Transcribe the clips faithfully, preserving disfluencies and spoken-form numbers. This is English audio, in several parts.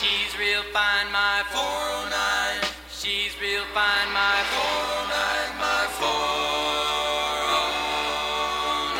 She's real fine, my four oh nine. She's real fine, my four oh nine, my four oh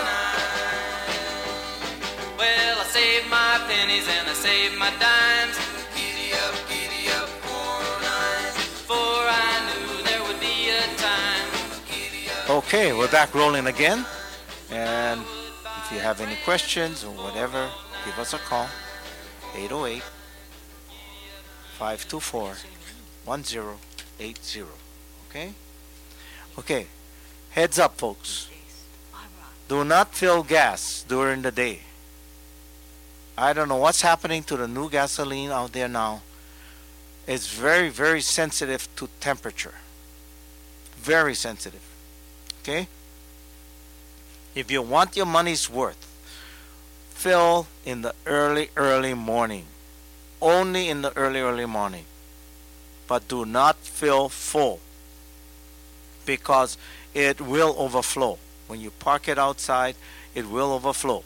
nine. Well, I saved my pennies and I saved my dimes. Giddy up, giddy up, four oh nine. For I knew there would be a time. Okay, we're back rolling again. And if you have any questions or whatever, give us a call. eight oh eight, five two four, one oh eight oh. Okay? Okay. Heads up, folks. Do not fill gas during the day. I don't know what's happening to the new gasoline out there now. It's very, very sensitive to temperature. Very sensitive. Okay? If you want your money's worth, fill in the early, early morning. Only in the early, early morning. But do not fill full, because it will overflow. When you park it outside, it will overflow.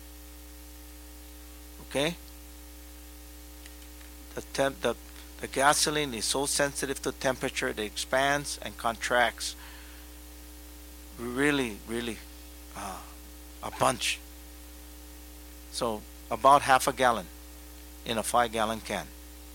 Okay? The, temp, the, the gasoline is so sensitive to temperature, it expands and contracts really, really uh, a bunch. So about half a gallon in a five gallon can.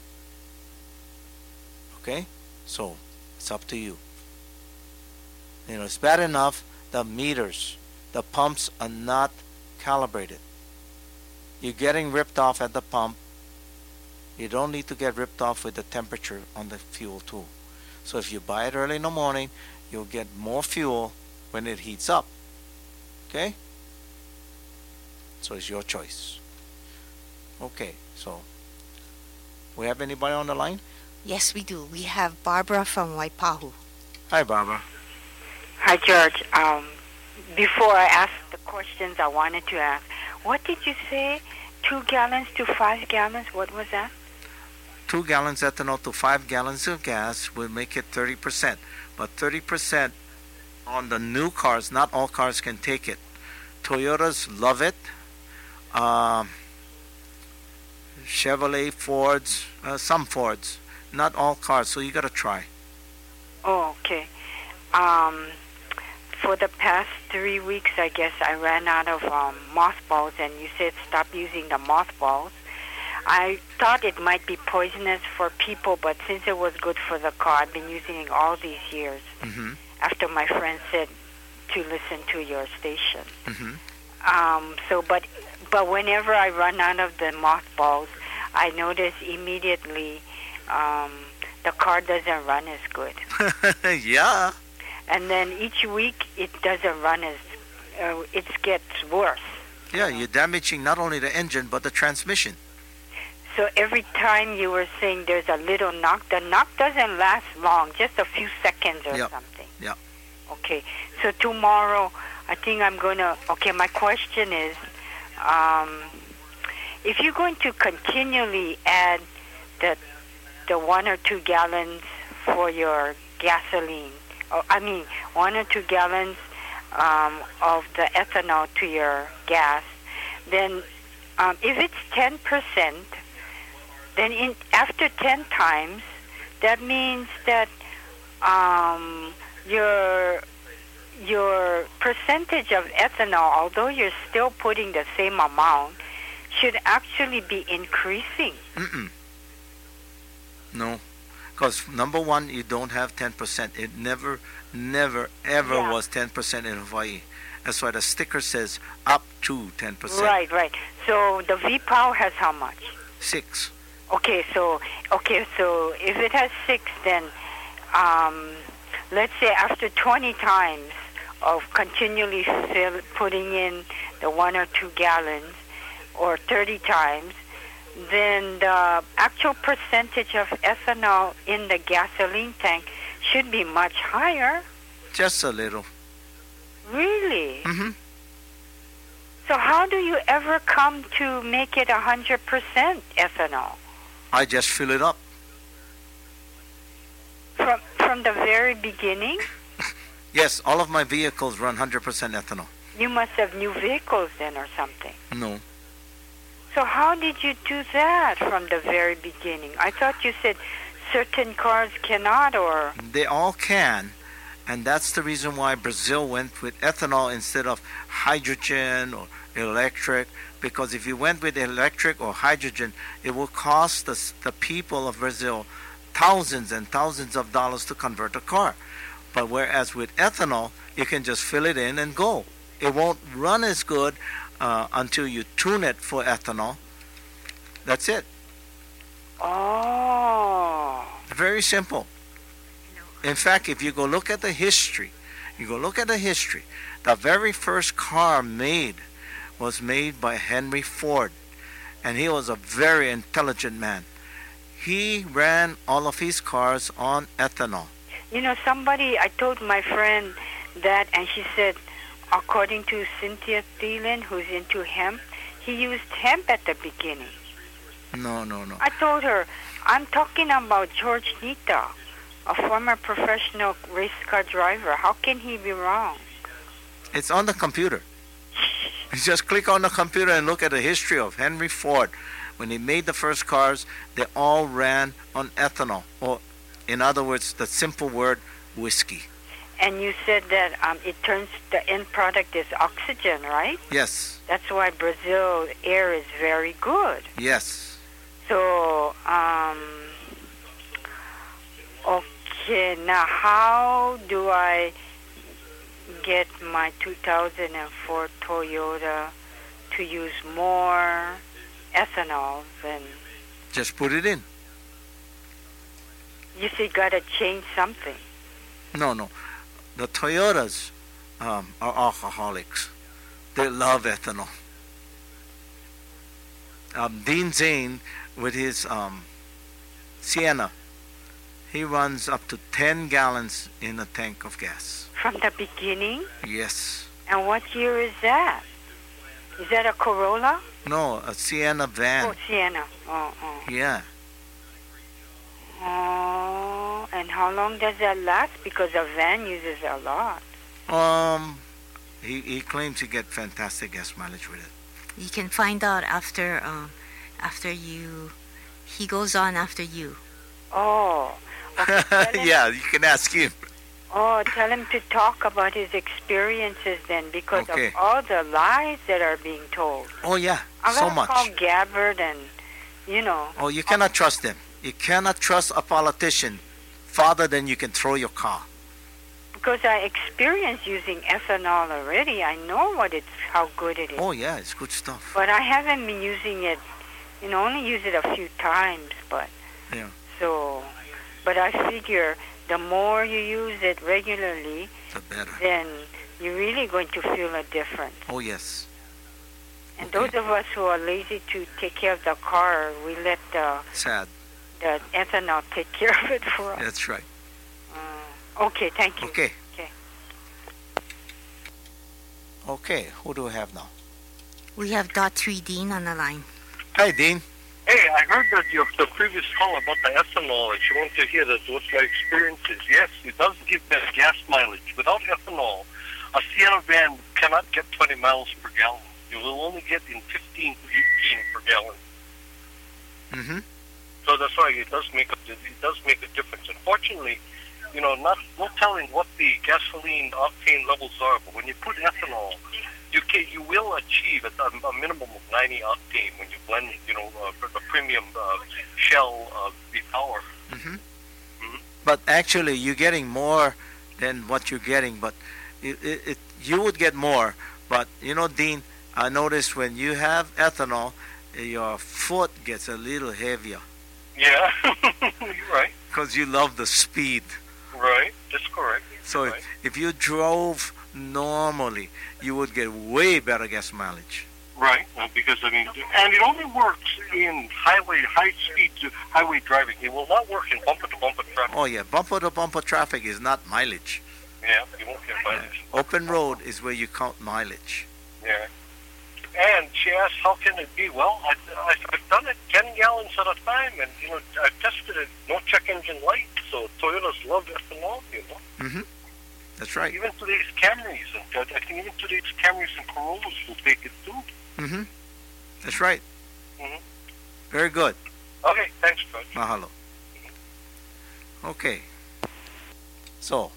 Okay? So it's up to you. You know, it's bad enough the meters, the pumps are not calibrated. You're getting ripped off at the pump. You don't need to get ripped off with the temperature on the fuel too. So if you buy it early in the morning, you'll get more fuel when it heats up. Okay? So it's your choice. Okay, so we have anybody on the line? Yes, we do. We have Barbara from Waipahu. Hi, Barbara. Hi, George. Um, before I ask the questions I wanted to ask, what did you say? Two gallons to five gallons? What was that? Two gallons ethanol to five gallons of gas will make it thirty percent. But thirty percent on the new cars, not all cars can take it. Toyotas love it. Um, Chevrolet, Fords, uh, some Fords. Not all cars, so you got to try. Oh, okay. Um, for the past three weeks, I guess, I ran out of um, mothballs, and you said stop using the mothballs. I thought it might be poisonous for people, but since it was good for the car, I've been using it all these years. Mm-hmm. After my friend said to listen to your station. Mm-hmm. Um, so, but but whenever I run out of the mothballs, I notice immediately um, the car doesn't run as good. Yeah. And then each week it doesn't run as, uh, it gets worse. Yeah, you're damaging not only the engine but the transmission. So every time you were saying there's a little knock, the knock doesn't last long, just a few seconds or Yep. something. Yeah. Okay, so tomorrow I think I'm going to, okay, my question is, um, if you're going to continually add the, the one or two gallons for your gasoline, or, I mean, one or two gallons um, of the ethanol to your gas, then um, if it's ten percent, then in, after ten times, that means that um, your your percentage of ethanol, although you're still putting the same amount, should actually be increasing. Mm-mm. No. Because number one, you don't have ten percent. It never, never, ever Yeah. was ten percent in Hawaii. That's why the sticker says up to ten percent. Right, right. So the V-Power has how much? Six. Okay, so okay, so if it has six, then um, let's say after twenty times of continually fill, putting in the one or two gallons, or thirty times, then the actual percentage of ethanol in the gasoline tank should be much higher. Just a little. Really? Mm-hmm. So how do you ever come to make it one hundred percent ethanol? I just fill it up. From from the very beginning? Yes, all of my vehicles run one hundred percent ethanol. You must have new vehicles then or something. No. So how did you do that from the very beginning? I thought you said certain cars cannot, or... They all can, and that's the reason why Brazil went with ethanol instead of hydrogen or electric, because if you went with electric or hydrogen, it will cost the, the people of Brazil thousands and thousands of dollars to convert a car. But whereas with ethanol, you can just fill it in and go. It won't run as good uh, until you tune it for ethanol. That's it. Oh. Very simple. In fact, if you go look at the history, you go look at the history, the very first car made was made by Henry Ford, and he was a very intelligent man. He ran all of his cars on ethanol. You know, somebody, I told my friend that, and she said, according to Cynthia Thielen, who's into hemp, he used hemp at the beginning. No, no, no. I told her, I'm talking about George Nita, a former professional race car driver. How can he be wrong? It's on the computer. You just click on the computer and look at the history of Henry Ford. When he made the first cars, they all ran on ethanol, or in other words, the simple word, whiskey. And you said that um, it turns, the end product is oxygen, right? Yes. That's why Brazil air is very good. Yes. So, um, okay, now how do I get my two thousand four Toyota to use more ethanol than... Just put it in. You say gotta change something. No, no. The Toyotas um, are alcoholics. They love ethanol. Um, Dean Zane, with his um, Sienna, he runs up to ten gallons in a tank of gas. From the beginning? Yes. And what year is that? Is that a Corolla? No, a Sienna van. Oh, Sienna. Oh, oh. Yeah. Oh, and how long does that last? Because a van uses a lot. Um, he, he claims he get fantastic gas mileage with it. You can find out after um, after you. He goes on after you. Oh. Okay, tell him- Yeah, you can ask him. Oh, tell him to talk about his experiences then, because Okay. of all the lies that are being told. Oh, yeah, I'm so gonna much. call Gabbard and, you know. Oh, you cannot trust them. You cannot trust a politician farther than you can throw your car. Because I experienced using ethanol already. I know what it's, how good it is. Oh, yeah, it's good stuff. But I haven't been using it, you know, only use it a few times, but. Yeah. So, but I figure the more you use it regularly, The better. then you're really going to feel a difference. Oh, yes. And Okay. those of us who are lazy to take care of the car, we let the, Sad. the ethanol take care of it for us. That's right. Uh, okay, thank you. Okay. Okay. Okay, who do we have now? We have Dot three Dean on the line. Hi, Dean. Hey, I heard that your the previous call about the ethanol, and you want to hear that what my experience is. Yes, it does give better gas mileage. Without ethanol, a Sienna van cannot get twenty miles per gallon. You will only get in fifteen to eighteen per gallon. Mm-hmm. So that's why it does make a it does make a difference. Unfortunately, you know, not no telling what the gasoline octane levels are, but when you put ethanol, you can you will achieve a, a minimum of ninety octane when you blend, you know, uh, for the premium uh, Shell uh, V-Power. Mm-hmm. Mhm. But actually, you're getting more than what you're getting, but it, it, it you would get more. But, you know, Dean, I noticed when you have ethanol, your foot gets a little heavier Yeah, you're right. because you love the speed. Right, that's correct. So right. if, if you drove normally, you would get way better gas mileage. Right, uh, because I mean, and it only works in highway, high-speed highway driving. It will not work in bumper-to-bumper traffic. Oh, yeah, bumper-to-bumper traffic is not mileage. Yeah, you won't get Yeah. mileage. Open road is where you count mileage. Yeah. And she asked, how can it be? Well, I, I, I've done it ten gallons at a time, and, you know, I've tested it, no check engine light, so Toyotas love ethanol, you know. Mm-hmm. That's right. Even today's Camrys, and I think even today's Camrys and Corollas will take it too. Mm-hmm. That's right. Mhm. Very good. Okay, thanks, George. Mahalo. Okay. So,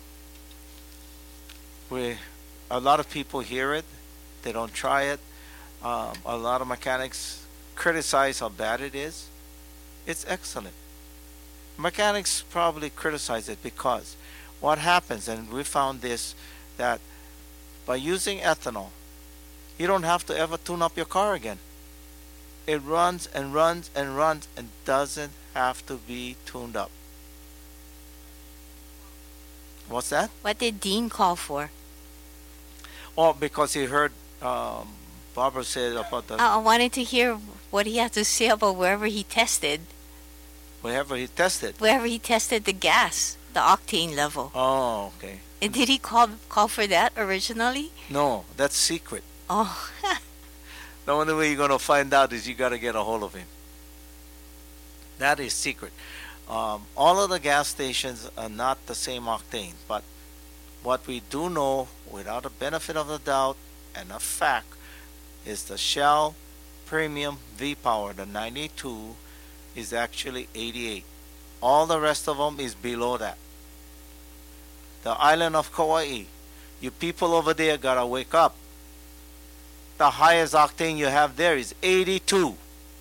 we, a lot of people hear it, they don't try it. Um, a lot of mechanics criticize how bad it is. It's excellent. Mechanics probably criticize it because what happens, and we found this, that by using ethanol, you don't have to ever tune up your car again. It runs and runs and runs and doesn't have to be tuned up. What's that? What did Dean call for? Oh, because he heard um, Barbara said about the I I wanted to hear what he had to say about wherever he tested, wherever he tested. wherever he tested the gas, the octane level. Oh, okay. And did he call call for that originally? No, that's secret. Oh, The only way you're gonna find out is you gotta get a hold of him. That is secret. Um, all of the gas stations are not the same octane, but what we do know, without a benefit of the doubt and a fact, is the Shell Premium V-Power, the ninety-two, is actually eighty-eight. All the rest of them is below that. The island of Kauai, you people over there gotta wake up. The highest octane you have there is eighty-two.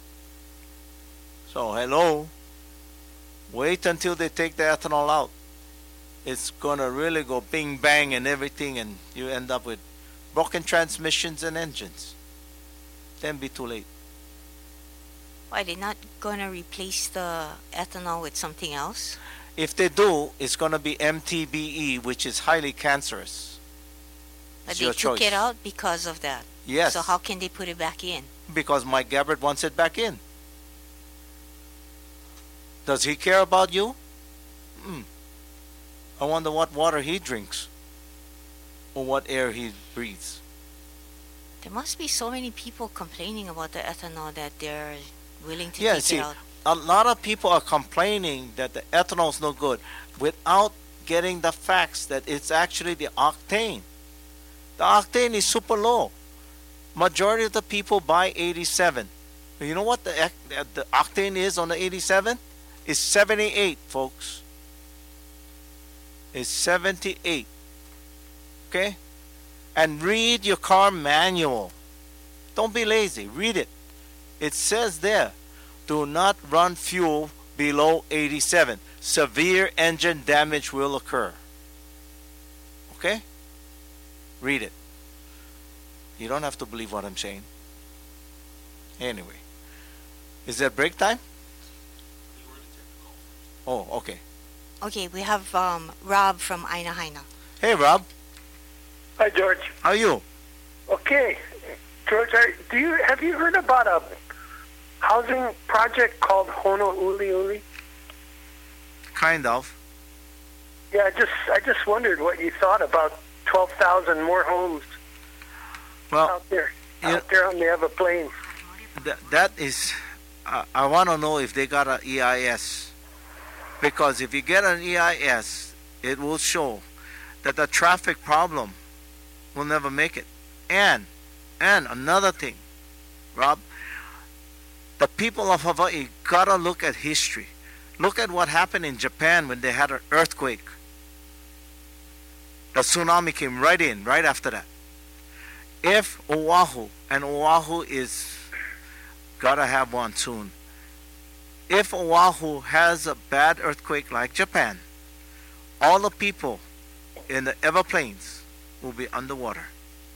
So hello, wait until they take the ethanol out. It's gonna really go bing bang and everything, and you end up with broken transmissions and engines. Then be too late. why they're not gonna replace the ethanol with something else? If they do, it's gonna be M T B E, which is highly cancerous. But It's they your took choice. it out because of that. Yes, So how can they put it back in? because Mike Gabbard wants it back in. Does he care about you? Hmm. I wonder what water he drinks or what air he breathes. There must be so many people complaining about the ethanol that they're willing to Yeah, take see, it out. a lot of people are complaining that the ethanol is no good without getting the facts that it's actually the octane. The octane is super low. Majority of the people buy eighty-seven. You know what the, ec- the octane is on the eighty-seven? It's seventy-eight, folks. It's seventy-eight. Okay? And read your car manual. Don't be lazy. Read it. It says there, do not run fuel below eighty-seven. Severe engine damage will occur. Okay? Read it. You don't have to believe what I'm saying. Anyway. Is that break time? Oh, okay. Okay, we have um, Rob from Aina Haina. Hey, Rob. Hi, George. How are you? Okay, George, are, do you have you heard about a housing project called Honouliuli? Kind of. Yeah, I just I just wondered what you thought about twelve thousand more homes Well, out there, yeah. out there on the other plains. Th- that is, uh, I want to know if they got an E I S. Because if you get an E I S, it will show that the traffic problem will never make it. And, and another thing, Rob, the people of Hawaii gotta look at history. Look at what happened in Japan when they had an earthquake. The tsunami came right in, right after that. If Oahu, and Oahu is gotta have one soon. If Oahu has a bad earthquake like Japan, all the people in the Everplains will be underwater.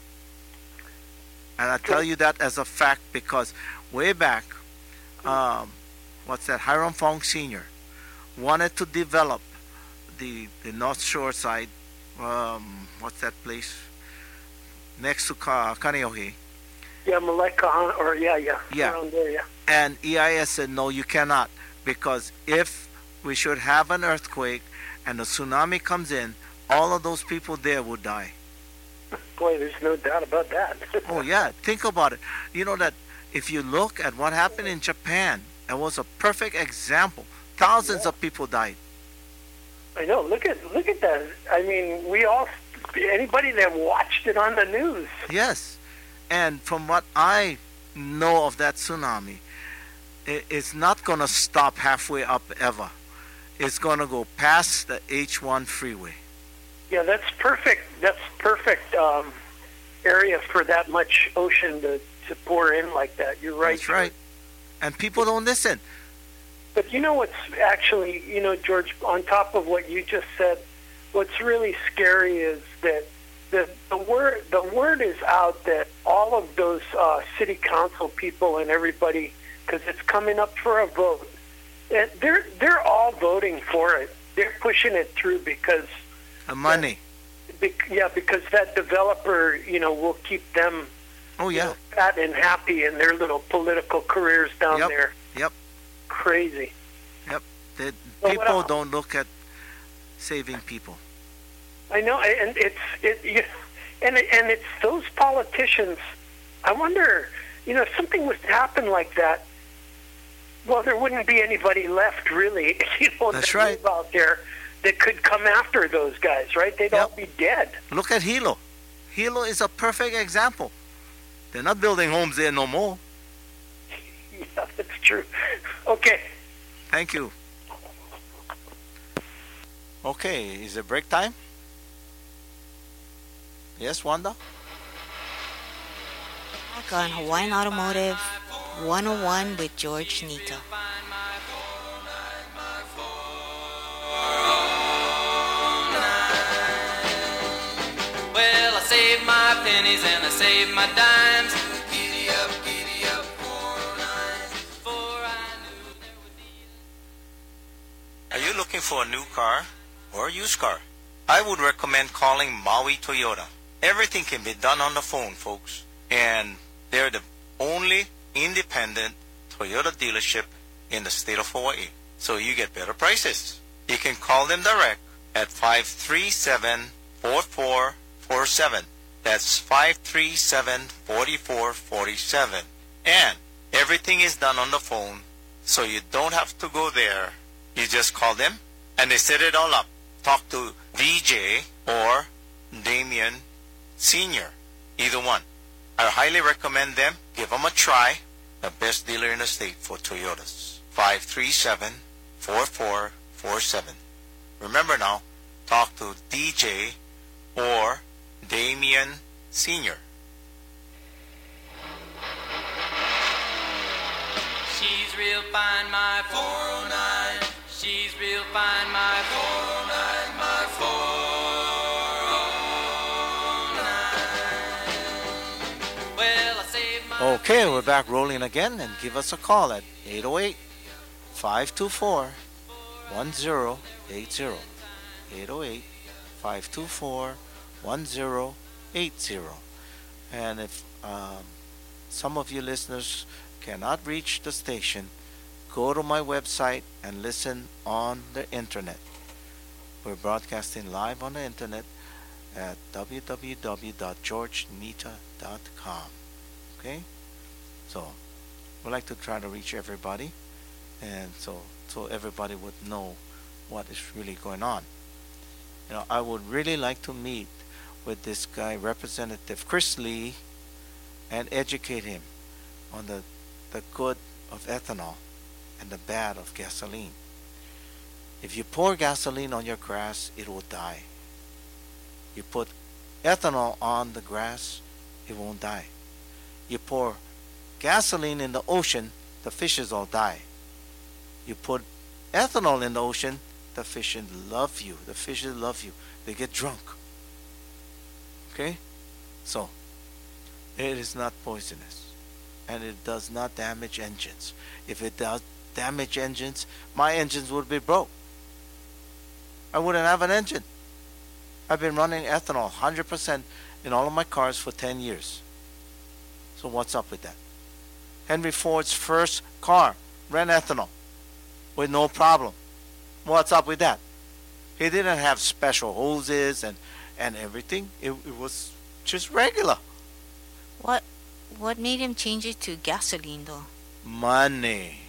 And I tell you that as a fact because way back, um, what's that, Hiram Fong Senior wanted to develop the, the North Shore side, um, what's that place, next to Ka- Kaneohe. Yeah, Maleka, or yeah, yeah, Yeah. around there, yeah. And E I S said, no, you cannot. Because if we should have an earthquake and a tsunami comes in, all of those people there would die. Boy, there's no doubt about that. Oh, yeah. Think about it. You know that if you look at what happened in Japan, it was a perfect example. Thousands of people died. I know. Look at look at that. I mean, we all, anybody that watched it on the news. Yes. And from what I know of that tsunami, it, it's not going to stop halfway up ever. It's going to go past the H one freeway. Yeah, that's perfect. That's perfect um, area for that much ocean to, to pour in like that. You're right. That's right. And people don't listen. But you know what's actually, you know, George, on top of what you just said, what's really scary is that the, the word the word is out that all of those uh, city council people and everybody, because it's coming up for a vote, and they're they're all voting for it. They're pushing it through because the money. Be, yeah, because that developer, you know, will keep them. Oh yeah. You know, fat and happy in their little political careers down yep. there. Yep. Crazy. Yep. The So people what- don't look at saving people. I know, and it's it, you, and it, and it's those politicians. I wonder, you know, if something was to happen like that, well, there wouldn't be anybody left, really. You know, That's that right. live out there that could come after those guys, right? They'd all Yep. be dead. Look at Hilo. Hilo is a perfect example. They're not building homes there no more. Yeah, that's true. Okay. Thank you. Okay, is it break time? Yes, Wanda? Back on Hawaiian Automotive one oh one with George Nito. Well, I saved my pennies and I saved my dimes. Giddy up, giddy up, four oh nine. For I knew there would be Are you looking for a new car or a used car? I would recommend calling Maui Toyota. Everything can be done on the phone, folks. And they're the only independent Toyota dealership in the state of Hawaii. So you get better prices. You can call them direct at five three seven, four four four seven. That's five three seven, four four four seven. And everything is done on the phone, so you don't have to go there. You just call them, and they set it all up. Talk to D J or Damien Senior, either one. I highly recommend them. Give them a try. The best dealer in the state for Toyotas. five three seven, four four four seven. Remember now, talk to D J or Damien Senior. She's real fine, my four oh nine. She's real fine, my four oh nine, my four oh nine. Well, I saved my Okay, we're back rolling again, and give us a call at eight oh eight, five two four, one oh eight oh. eight oh eight, five two four, one oh eight oh. And if um, some of you listeners cannot reach the station, go to my website and listen on the internet. We're broadcasting live on the internet at w w w dot george nita dot com. Okay? So, we like to try to reach everybody, and so so everybody would know what is really going on. You know, I would really like to meet with this guy, Representative Chris Lee, and educate him on the the good of ethanol and the bad of gasoline. If you pour gasoline on your grass, it will die. You put ethanol on the grass, it won't die. You pour gasoline in the ocean, the fishes all die. You put ethanol in the ocean, the fishes love you. The fishes love you. They get drunk. Okay? So, it is not poisonous. And it does not damage engines. If it does damage engines, my engines would be broke. I wouldn't have an engine. I've been running ethanol one hundred percent in all of my cars for ten years. So what's up with that? Henry Ford's first car ran ethanol with no problem. What's up with that? He didn't have special hoses and, and everything. It, it was just regular. What what made him change it to gasoline though? Money.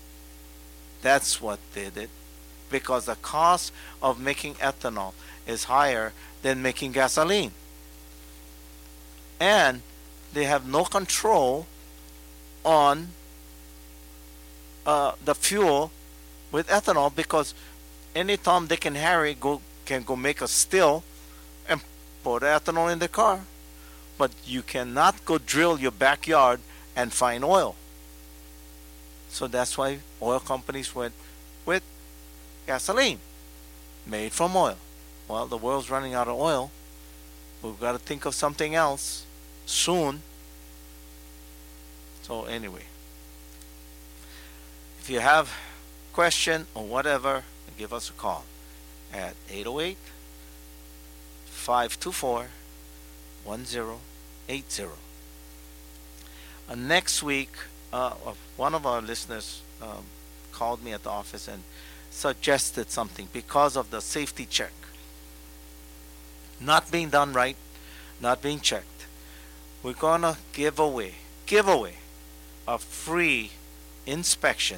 That's what did it. Because the cost of making ethanol is higher than making gasoline. And they have no control on uh, the fuel with ethanol, because any Tom, Dick, and Harry go can go make a still and pour the ethanol in the car. But you cannot go drill your backyard and find oil. So that's why oil companies went with gasoline made from oil. Well, the world's running out of oil. We've got to think of something else soon. So anyway, if you have a question or whatever, give us a call at eight oh eight, five two four, one oh eight oh. Uh, next week, uh, one of our listeners um, called me at the office and suggested something because of the safety check not being done right, not being checked. We're gonna give away, give away a free inspection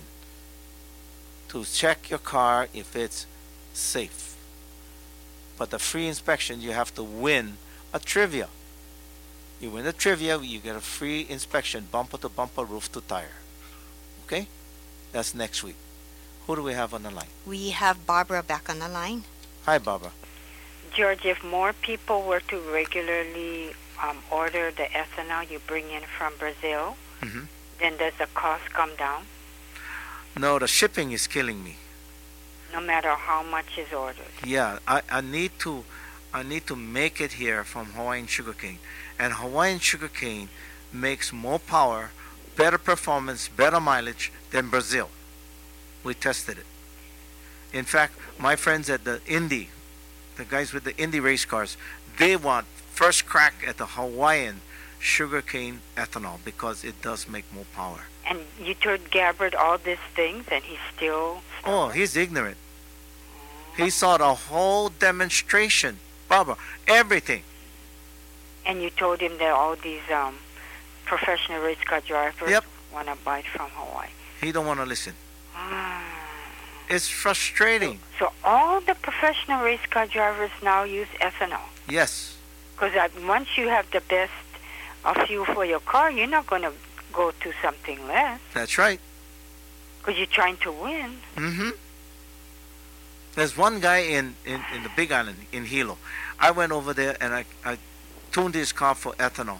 to check your car if it's safe. But the free inspection, you have to win a trivia. You win the trivia, you get a free inspection, bumper to bumper, roof to tire. Okay? That's next week. Who do we have on the line? We have Barbara back on the line. Hi, Barbara. George, if more people were to regularly um, order the ethanol you bring in from Brazil, Mm-hmm. then does the cost come down? No, the shipping is killing me. No matter how much is ordered. Yeah, I, I need to I need to make it here from Hawaiian sugarcane. And Hawaiian sugarcane makes more power, better performance, better mileage than Brazil. We tested it. In fact, my friends at the Indy, the guys with the Indy race cars, they want first crack at the Hawaiian sugarcane ethanol because it does make more power. And you told Gabbard all these things and he's still... Oh, he's ignorant. He saw the whole demonstration, Barbara, everything. And you told him that all these um, professional race car drivers Yep. want to buy it from Hawaii. He don't want to listen. It's frustrating. So all the professional race car drivers now use ethanol. Yes. Because once you have the best uh, fuel for your car, you're not going to go to something less. That's right. Because you're trying to win. Mm-hmm. There's one guy in, in, in the Big Island, in Hilo. I went over there and I, I tuned his car for ethanol.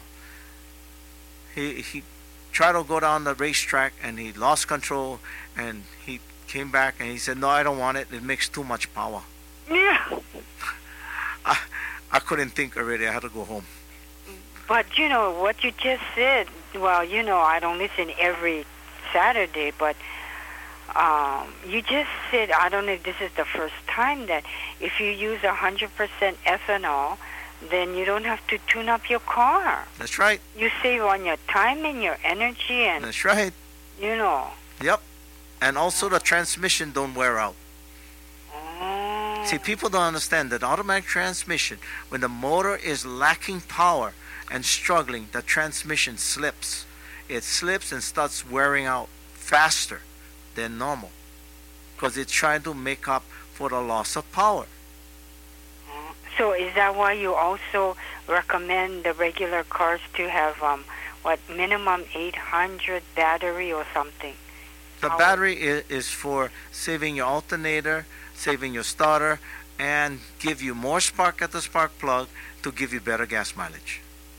He he tried to go down the racetrack and he lost control and he came back and he said, no, I don't want it. It makes too much power. Yeah. I, I couldn't think already. I had to go home. But, you know, what you just said, well, you know, I don't listen every Saturday, but um, you just said, I don't know if this is the first time, that if you use one hundred percent ethanol, then you don't have to tune up your car. That's right. You save on your time and your energy and, That's right. you know. Yep. And also the transmission don't wear out. Oh. See, people don't understand that automatic transmission, when the motor is lacking power and struggling, the transmission slips. It slips and starts wearing out faster than normal because it's trying to make up for the loss of power. So is that why you also recommend the regular cars to have, um, what, minimum eight hundred battery or something? The How- battery is, is for saving your alternator, saving your starter, and give you more spark at the spark plug to give you better gas mileage.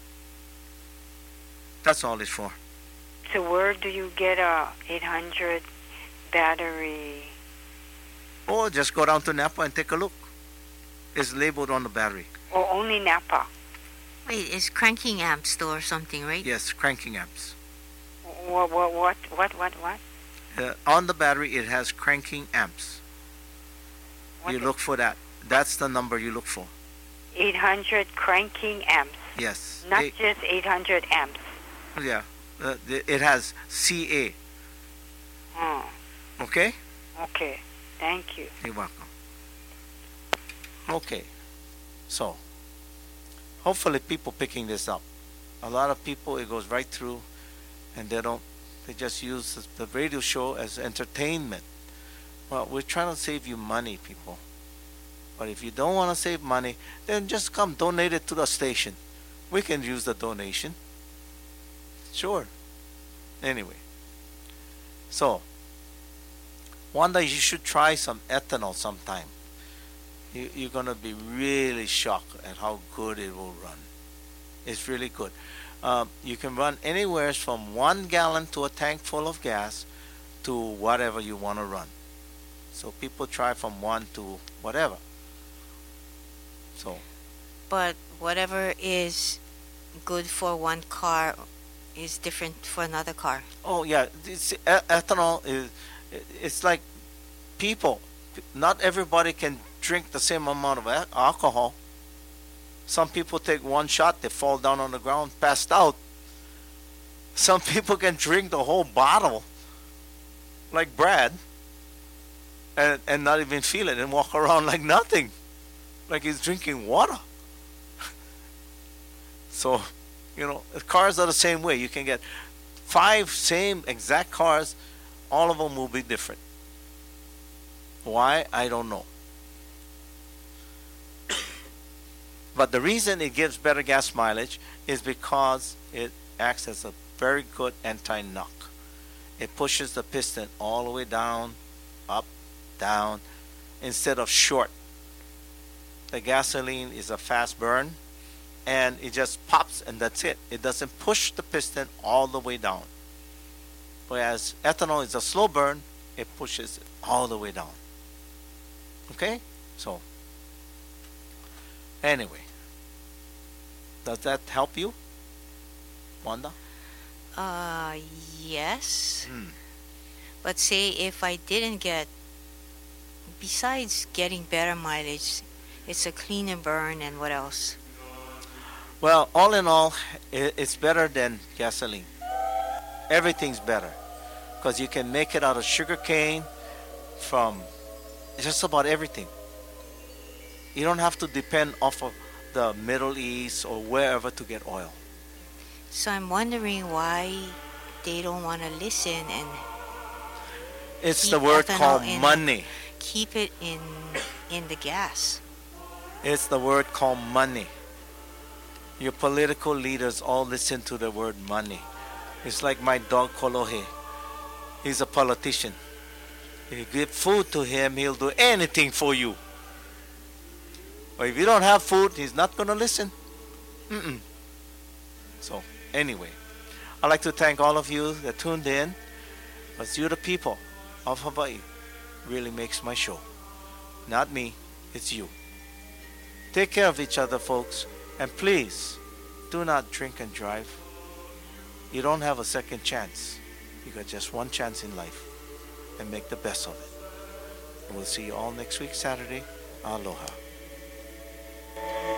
That's all it's for. So where do you get a eight hundred battery? Or just go down to Napa and take a look. It's labeled on the battery. Or only Napa? Wait, it's cranking amp store or something, right? Yes, cranking amps. What, what, what, what, what, what? Uh, on the battery, it has cranking amps. What You is- look for that. That's the number you look for. eight hundred cranking amps, Yes. not It- just eight hundred amps. yeah. Uh, th- it has C A. Oh, Okay? okay. Thank you. You're welcome. Okay. So, hopefully people picking this up. A lot of people, it goes right through and they don't, they just use the the radio show as entertainment. Well, we're trying to save you money, people. But if you don't want to save money, then just come donate it to the station. We can use the donation. Sure. Anyway. So, Wanda, you should try some ethanol sometime. You, you're going to be really shocked at how good it will run. It's really good. Um, you can run anywhere from one gallon to a tank full of gas to whatever you want to run. So people try from one to whatever. So, But whatever is good for one car is different for another car. oh yeah, this, e- ethanol is it's like people. Not everybody can drink the same amount of a- alcohol. Some people take one shot, they fall down on the ground, passed out. Some people can drink the whole bottle, like Brad, and, and not even feel it and walk around like nothing, like he's drinking water. So, you know, cars are the same way. You can get five same exact cars, all of them will be different. Why? I don't know. But the reason it gives better gas mileage is because it acts as a very good anti-knock. It pushes the piston all the way down, up, down, instead of short. The gasoline is a fast burn, and it just pops and that's it. It doesn't push the piston all the way down. Whereas ethanol is a slow burn, it pushes it all the way down. Okay? So, anyway. Does that help you, Wanda? Uh, yes. Hmm. But say if I didn't get, besides getting better mileage, it's a cleaner burn and what else? Well, all in all, i- it's better than gasoline. Everything's better because you can make it out of sugar cane, from just about everything. You don't have to depend off of the Middle East or wherever to get oil. So I'm wondering why they don't want to listen and It's Keep the word ethanol called in- money. keep it in in the gas. It's the word called money. Your political leaders all listen to the word money. It's like my dog Kolohe. He's a politician. If you give food to him, he'll do anything for you. But if you don't have food, he's not going to listen. Mm-mm. So, anyway, I'd like to thank all of you that tuned in. Because you, the people of Hawaii, really makes my show. Not me, it's you. Take care of each other, folks. And please, do not drink and drive. You don't have a second chance. You got just one chance in life. And make the best of it. And we'll see you all next week, Saturday. Aloha.